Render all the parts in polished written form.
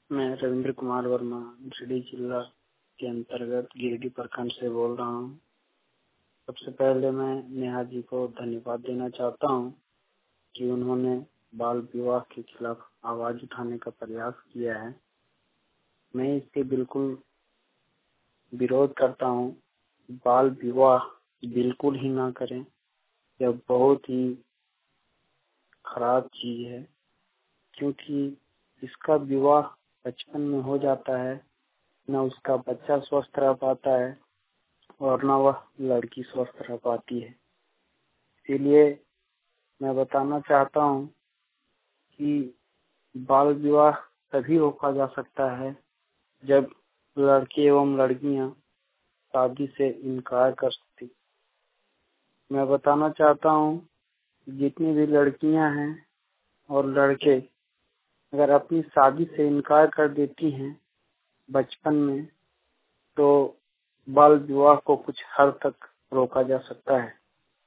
मैं रविंद्र कुमार वर्मा गिरिडीह जिला के अंतर्गत गिरिडीह प्रखंड से बोल रहा हूँ। सबसे पहले मैं नेहा जी को धन्यवाद देना चाहता हूँ कि उन्होंने बाल विवाह के खिलाफ आवाज उठाने का प्रयास किया है। मैं इसके बिल्कुल विरोध करता हूँ। बाल विवाह बिल्कुल ही ना करें। यह बहुत ही खराब चीज है, क्योंकि इसका विवाह बचपन में हो जाता है, न उसका बच्चा स्वस्थ रह पाता है और न वह लड़की स्वस्थ रह पाती है। इसीलिए मैं बताना चाहता हूँ कि बाल विवाह तभी रोका जा सकता है जब लड़के एवं लड़कियां शादी से इनकार कर सकती। मैं बताना चाहता हूँ जितनी भी लड़कियां हैं और लड़के अगर अपनी शादी से इनकार कर देती हैं बचपन में, तो बाल विवाह को कुछ हद तक रोका जा सकता है।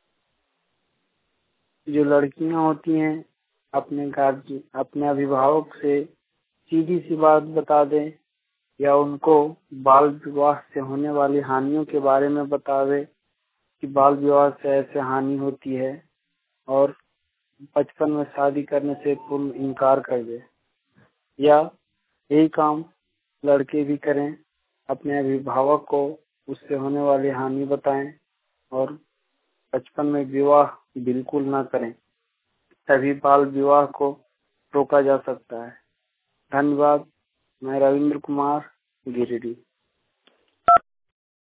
जो लड़कियां होती हैं अपने अभिभावक से सीधी सी बात बता दें या उनको बाल विवाह से होने वाली हानियों के बारे में बतावे कि बाल विवाह से ऐसे हानि होती है, और बचपन में शादी करने से पूर्ण इनकार कर दे। या यही काम लड़के भी करें, अपने अभिभावक को उससे होने वाली हानि बताएं और बचपन में विवाह बिल्कुल ना करें, तभी बाल विवाह को रोका जा सकता है। धन्यवाद। मैं रविंद्र कुमार, गिरिडीह।